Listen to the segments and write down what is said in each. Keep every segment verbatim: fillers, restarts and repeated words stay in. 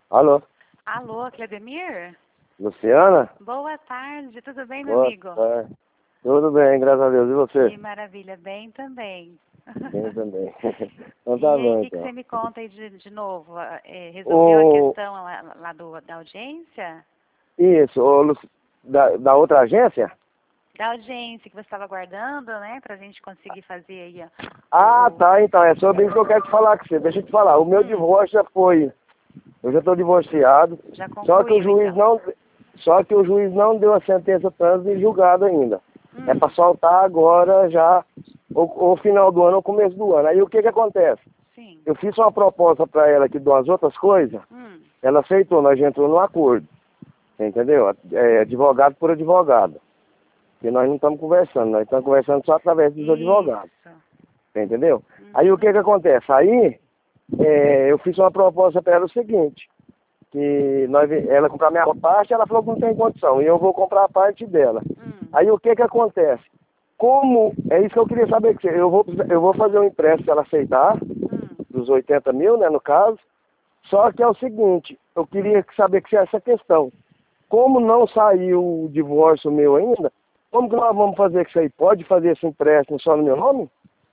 Alô? Alô, Cledemir? Luciana? Boa tarde, tudo bem, meu Boa amigo? tarde. Tudo bem, graças a Deus. E você? Que maravilha, bem também. Bem também. Então E tá aí, bom, o que, que então. você me conta aí de, de novo? Ah, é, resolveu a O... questão lá, lá do, da audiência? Isso, o Luci... da, da outra agência? Da audiência que você estava aguardando, né? Pra gente conseguir fazer aí, ó. Ah, o- tá, então. É sobre isso que eu quero te falar com você. Deixa eu te falar. O meu Hum, divórcio já foi. Eu já estou divorciado. já Só que o concluiu, juiz então. não. Só que o juiz não deu a sentença trânsito e julgado ainda. É para Hum, soltar agora já, ou, ou final do ano ou começo do ano. Aí o que que acontece? sim. Eu fiz uma proposta para ela aqui de umas outras coisas, Hum, ela aceitou, nós já entrou no acordo, entendeu? É advogado por advogado. Porque nós não estamos conversando, nós estamos conversando só através dos advogados, isso. entendeu? Aí o que Uhum, que acontece? Aí é, eu fiz uma proposta para ela o seguinte, que nós, ela comprar a minha parte, ela falou que não tem condição, e eu vou comprar a parte dela. hum, Aí o que que acontece? Como, é isso que eu queria saber, que eu vou, eu vou fazer um empréstimo se ela aceitar, hum. dos oitenta mil, né, no caso. Só que é o seguinte, eu queria saber que se essa questão, como não saiu o divórcio meu ainda, como que nós vamos fazer com isso aí? Pode fazer esse empréstimo só no meu nome?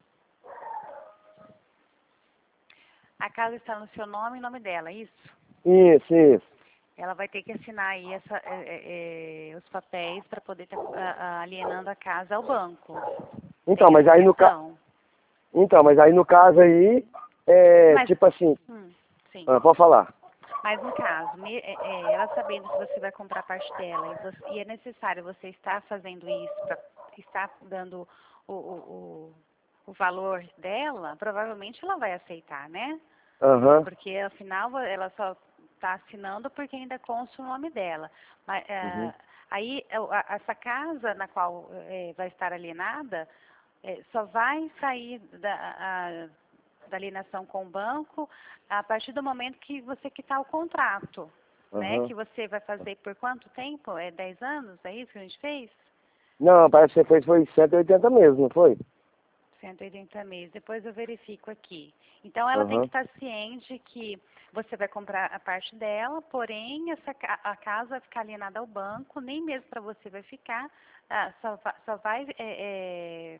A casa está no seu nome e nome dela, é isso? Isso, isso. Ela vai ter que assinar aí essa, é, é, é, os papéis para poder estar alienando a casa ao banco. Então, Tem mas essa aí no ca... questão. então, mas aí no caso aí, é Mas, tipo assim, hum, sim. ah, pode falar. Mas no caso, me- é, é, ela sabendo que você vai comprar parte dela e, você- e é necessário você estar fazendo isso para estar dando o, o, o, o valor dela, provavelmente ela vai aceitar, né? Aham. Porque afinal ela só está assinando porque ainda consta o nome dela. Mas, Uhum. é, aí é, a- essa casa na qual é, vai estar alienada é, só vai sair da, a- da alienação com o banco a partir do momento que você quitar o contrato, né? Aham. Que você vai fazer por quanto tempo? É dez anos? É isso que a gente fez? Não, parece que você fez foi cento e oitenta mesmo, não foi? cento e oitenta meses. Depois eu verifico aqui. Então, ela tem que Aham. estar ciente que você vai comprar a parte dela, porém, essa, ca- a casa vai ficar alienada ao banco, nem mesmo para você vai ficar, ah, só, va- só vai, é, é,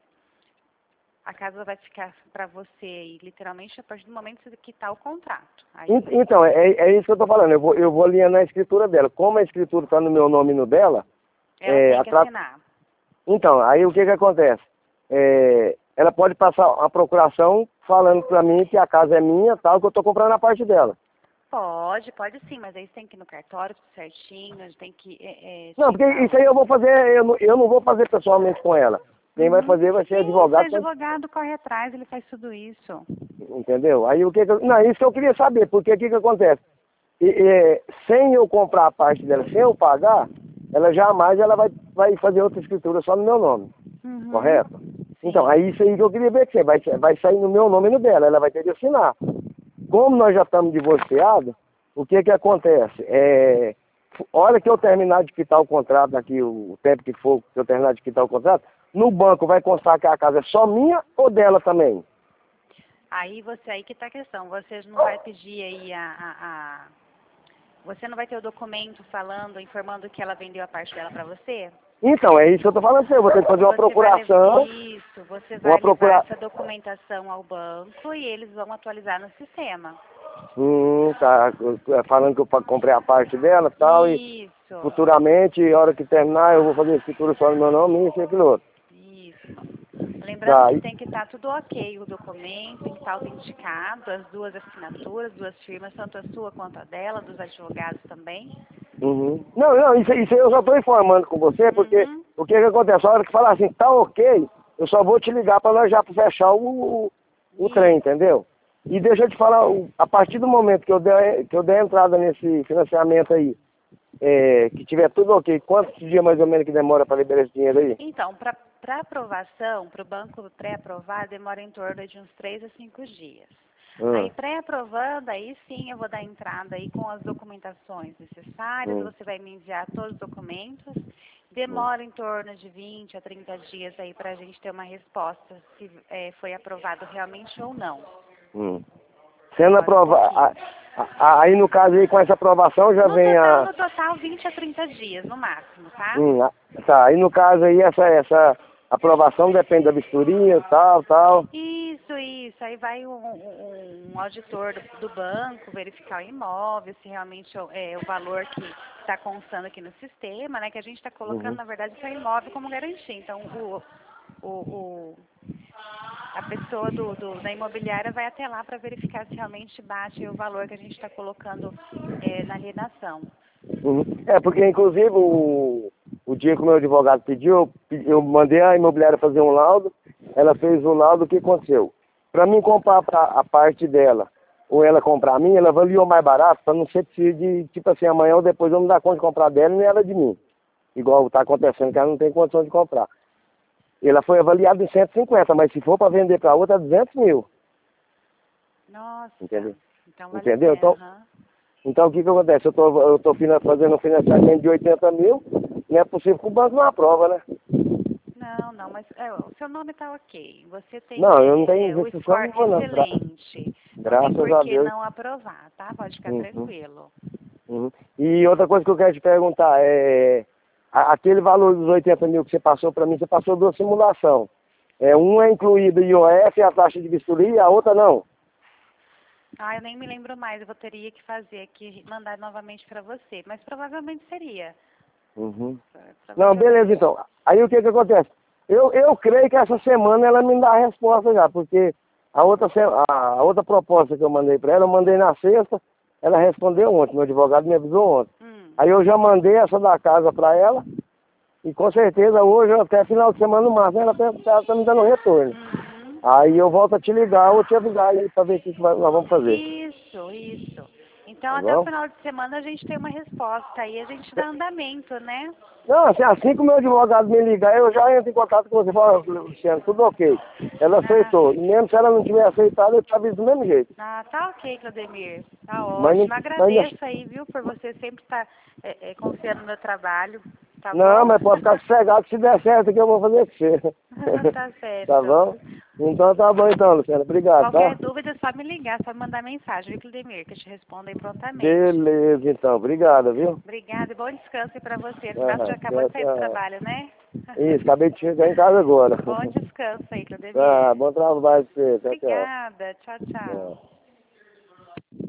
a casa vai ficar para você, e, literalmente, a partir do momento que você quitar o contrato. En- Aí, Então, é, é isso que eu tô falando. Eu vou, eu vou alienar a escritura dela. Como a escritura está no meu nome e no dela, ela é, tem a que tra- assinar. então, aí o que que acontece? É, ela pode passar a procuração falando para mim que a casa é minha, tal, que eu tô comprando a parte dela. Pode, pode sim, mas aí você tem que ir no cartório tudo certinho, tem que é, é, Não, porque checar isso o... aí eu vou fazer, eu não, eu não vou fazer pessoalmente com ela. Quem vai Uhum. fazer vai ser Sim, seu advogado, advogado corre atrás, ele faz tudo isso. entendeu? Aí o que que eu, não, isso que eu queria saber, porque o que que acontece? E, e, sem eu comprar a parte dela, sem eu pagar, ela jamais ela vai, vai fazer outra escritura só no meu nome, Uhum. correto? Então, Sim. aí isso aí que eu queria ver que você vai, vai sair no meu nome e no dela, ela vai ter que assinar. Como nós já estamos divorciados, o que que acontece? É, hora que eu terminar de quitar o contrato, daqui o tempo que for que eu terminar de quitar o contrato, no banco vai constar que a casa é só minha ou dela também? Aí você aí que tá a questão. Você não vai pedir aí a, a, a- você não vai ter o documento falando, informando que ela vendeu a parte dela para você? Então, é isso que eu estou falando assim, eu vou ter que fazer uma Você vai lev- procuração, isso, você uma vai levar procura... essa documentação ao banco e eles vão atualizar no sistema. Hum, tá, falando que eu pa- comprei a parte dela e tal, e Isso, futuramente, a hora que terminar, eu vou fazer a escritura só no meu nome, isso e aquilo outro. isso. Lembrando Tá, que e- tem que estar tudo ok, o documento tem que estar autenticado, as duas assinaturas, duas firmas, tanto a sua quanto a dela, dos advogados também. uhum. Não, não, isso, isso aí eu só estou informando com você, porque Uhum. o que que acontece? A hora que falar assim, tá ok, eu só vou te ligar para nós já fechar o, o, o trem, Isso. entendeu? E deixa eu te falar, o- a partir do momento que eu der, que eu der entrada nesse financiamento aí, é, que tiver tudo ok, quantos dias mais ou menos que demora para liberar esse dinheiro aí? Então, para aprovação, para o banco pré-aprovar, demora em torno de uns três a cinco dias. Aí, Hum, pré-aprovando, aí sim eu vou dar entrada aí com as documentações necessárias, hum, você vai me enviar todos os documentos. hum, Demora em torno de vinte a trinta dias aí para a gente ter uma resposta se eh, foi aprovado realmente ou não. hum. Sendo aprovado, aí no caso aí com essa aprovação já no vem total, a... No total, vinte a trinta dias, no máximo, tá? Hum, tá, aí no caso aí essa, essa aprovação depende da vistoria, tal, tal. Isso, isso. Aí vai um, um, um auditor do, do banco verificar o imóvel, se realmente é o valor que está constando aqui no sistema, né? Que a gente está colocando, Uhum. na verdade, o seu imóvel como garantia. Então, o, o, o, a pessoa do, do, da imobiliária vai até lá para verificar se realmente bate o valor que a gente está colocando é, na alienação. Uhum. É, porque inclusive o, o dia que o meu advogado pediu, eu, pedi- eu mandei a imobiliária fazer um laudo, ela fez o laudo, o que aconteceu? Para mim comprar pra, a parte dela, ou ela comprar a minha, ela avaliou mais barato, para não ser preciso de, tipo assim, amanhã ou depois eu não dar conta de comprar dela nem ela de mim. Igual está acontecendo, que ela não tem condição de comprar. Ela foi avaliada em cento e cinquenta, mas se for para vender para outra, é duzentos mil. Nossa, Entendeu? então vale a Entendeu? pena. Então, Aham. então o que que acontece? Eu tô, eu tô fina- fazendo um financiamento de oitenta mil, não é possível que o banco não aprova, né? Não, não, mas é, o seu nome está ok. Você tem Não, eu não é, é, tenho o restrição score nenhuma, não. Gra excelente. Não tem graças por a que Deus. não aprovar, tá? Pode ficar Uhum, tranquilo. uhum. E outra coisa que eu quero te perguntar é... a- aquele valor dos oitenta mil que você passou para mim, você passou duas simulação. É, um é incluído o I O F, a taxa de vistoria, e a outra não. Ah, eu nem me lembro mais. Eu vou teria que fazer aqui, mandar novamente para você. Mas provavelmente seria. Uhum. Não, beleza, Provavelmente. então. Aí o que que acontece? Eu, eu creio que essa semana ela me dá a resposta já, porque a outra, se- a, a outra proposta que eu mandei para ela, eu mandei na sexta, ela respondeu ontem, meu advogado me avisou ontem. Hum. Aí eu já mandei essa da casa para ela, e com certeza hoje, até final de semana no máximo, ela está tá me dando retorno. Uhum. Aí eu volto a te ligar ou te avisar aí para ver o que, que vai- nós vamos fazer. Isso, isso. Então, Tá até o bom? final de semana a gente tem uma resposta. Aí a gente dá andamento, né? Não, assim, assim que o meu advogado me ligar, eu já entro em contato com você e falo, "Ó, Luciano, tudo ok. Ela Ah, aceitou. E mesmo se ela não tiver aceitado, eu te aviso do mesmo jeito. ah, tá ok, Claudemir. Tá Mas, não- ótimo. mas não, Agradeço aí, viu, por você sempre estar é, é, confiando no meu trabalho. Tá não, bom? mas pode ficar sossegado que se der certo que eu vou fazer com você. Tá Tá certo. bom? Então tá bom então, Luciano. Obrigado, Qualquer tá? dúvida é só me ligar, só me mandar mensagem, viu, Claudemir, que eu te respondo aí prontamente. Beleza, então. Obrigado, viu? Obrigada e bom descanso aí pra você. Afinal, você já Ah, acabou tchau, de sair do tchau. trabalho, né? Isso, acabei de chegar em casa agora. Bom descanso aí, Claudemir. Tá, bom trabalho pra você. Tchau, tchau. Obrigada. Tchau, tchau. Tchau.